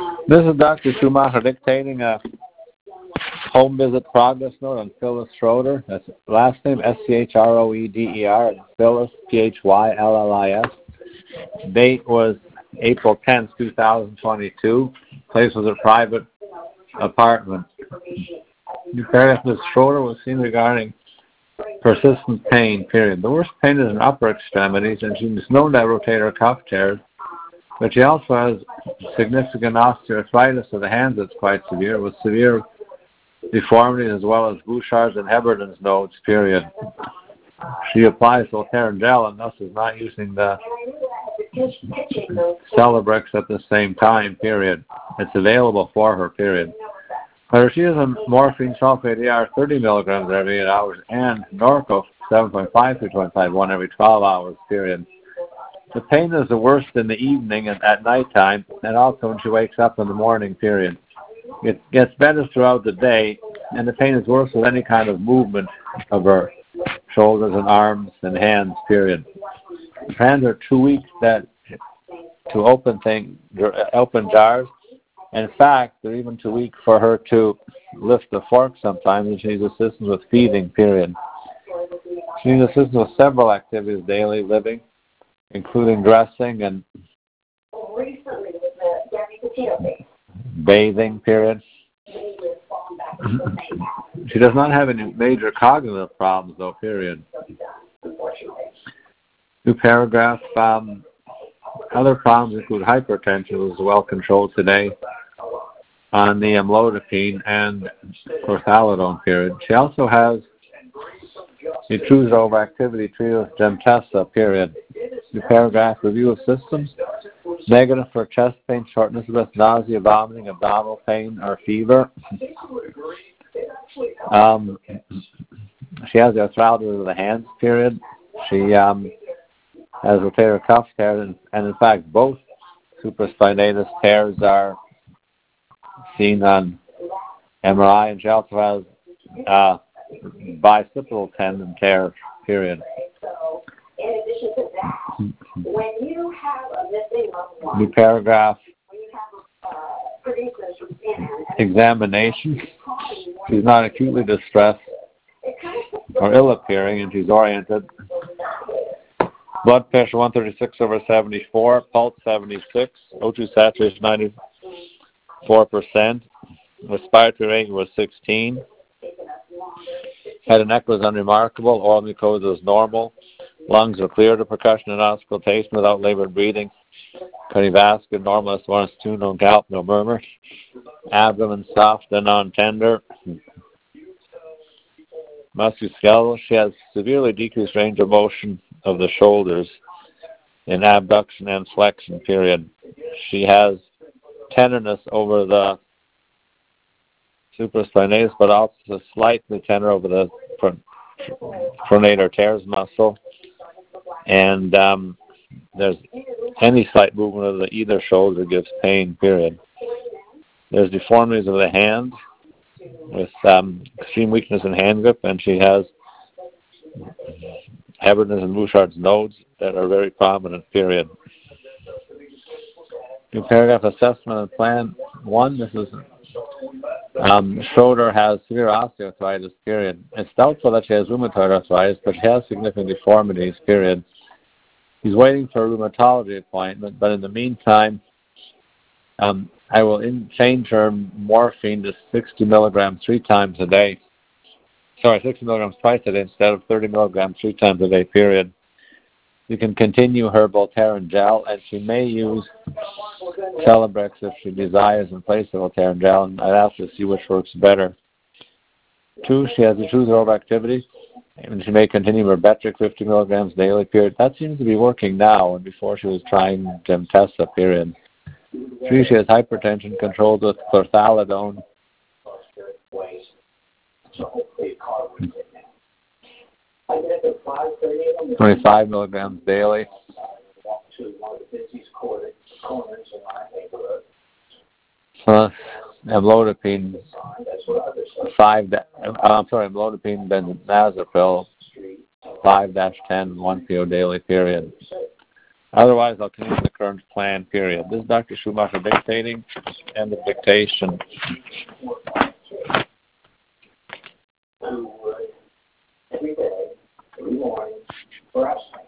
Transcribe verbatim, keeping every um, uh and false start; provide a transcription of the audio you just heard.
This is Doctor Schumacher dictating a home visit progress note on Phyllis Schroeder. That's last name S C H R O E D E R, Phyllis, P H Y L L I S. Date was April tenth, two thousand twenty-two. Place was a private apartment. Miz Schroeder was seen regarding persistent pain, period. The worst pain is in upper extremities, and she's known to have rotator cuff tears, but she also has significant osteoarthritis of the hands that's quite severe, with severe deformities as well as Bouchard's and Heberden's nodes, period. She applies Voltaren gel and thus is not using the Celebrex at the same time, period. It's available for her, period. But she has a morphine sulfate E R thirty milligrams every eight hours and Norco seven point five through twenty-five, one every twelve hours, period. The pain is the worst in the evening and at nighttime, and also when she wakes up in the morning, period. It gets better throughout the day, and the pain is worse with any kind of movement of her shoulders and arms and hands, period. Her hands are too weak that to open things, open jars. In fact, they're even too weak for her to lift the fork sometimes, and she needs assistance with feeding, period. She needs assistance with several activities, daily living, including dressing and bathing, period. She does not have any major cognitive problems, though, period. New paragraph. Um, other problems include hypertension, which is well controlled today on the amlodipine and chlorthalidone, period. She also has intrusive overactivity treated with Gemtesa, period. New paragraph. Review of systems. Negative for chest pain, shortness of breath, nausea, vomiting, abdominal pain, or fever. Um, she has the arthritis of the hands, period. She um, has rotator cuff tears, and, and in fact, both supraspinatus tears are seen on M R I, and she also has uh, bicipital tendon tear, period. New paragraph. Examination. She's not acutely distressed or ill-appearing, and she's oriented. Blood pressure one thirty-six over seventy-four, pulse seventy-six, O two saturation ninety-four percent, respiratory rate was sixteen. Head and neck was unremarkable, oral mucosa was normal. Lungs were clear to percussion and auscultation without labored breathing. Cardiovascular, normal, S one, S two, no gout, no murmur. Abdomen soft and non-tender. Musculoskeletal, she has severely decreased range of motion of the shoulders in abduction and flexion, period. She has tenderness over the supraspinatus, but also slightly tender over the pronator teres muscle. And um, there's any slight movement of the either shoulder gives pain, period. There's deformities of the hand with um, extreme weakness in hand grip, and she has Heberden's and Bouchard's nodes that are very prominent, period. New paragraph. Assessment and plan. One, this is um, Schroeder has severe osteoarthritis, period. It's doubtful that she has rheumatoid arthritis, but she has significant deformities, period. He's waiting for a rheumatology appointment, but in the meantime, um, I will in, change her morphine to sixty milligrams three times a day. Sorry, sixty milligrams twice a day instead of thirty milligrams three times a day, period. You can continue her Voltaren gel, and she may use Celebrex if she desires in place of Voltaren gel, and I'd ask her to see which works better. Two, she has intrusive overactivity, and she may continue her Betric fifty milligrams daily, period. That seems to be working now, and before she was trying Gemtesa, period. Three, she has hypertension controlled with chlorthalidone. twenty-five milligrams daily. Plus amlodipine, five. Uh, I'm sorry, amlodipine benzodiazepine, five dash ten, one P O daily, period. Otherwise, I'll continue the current plan, period. This is Doctor Schumacher dictating. End of dictation. Every day, every morning, for us.